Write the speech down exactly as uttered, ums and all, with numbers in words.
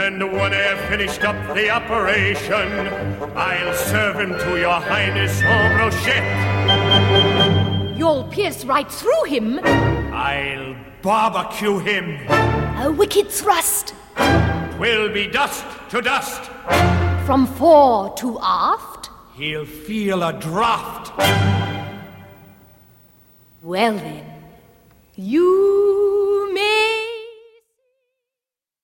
And when I've finished up the operation, I'll serve him to your highness en brochette. You'll pierce right through him. I'll barbecue him. A wicked thrust. 'Twill be dust to dust. From fore to aft. He'll feel a draught. Well then, you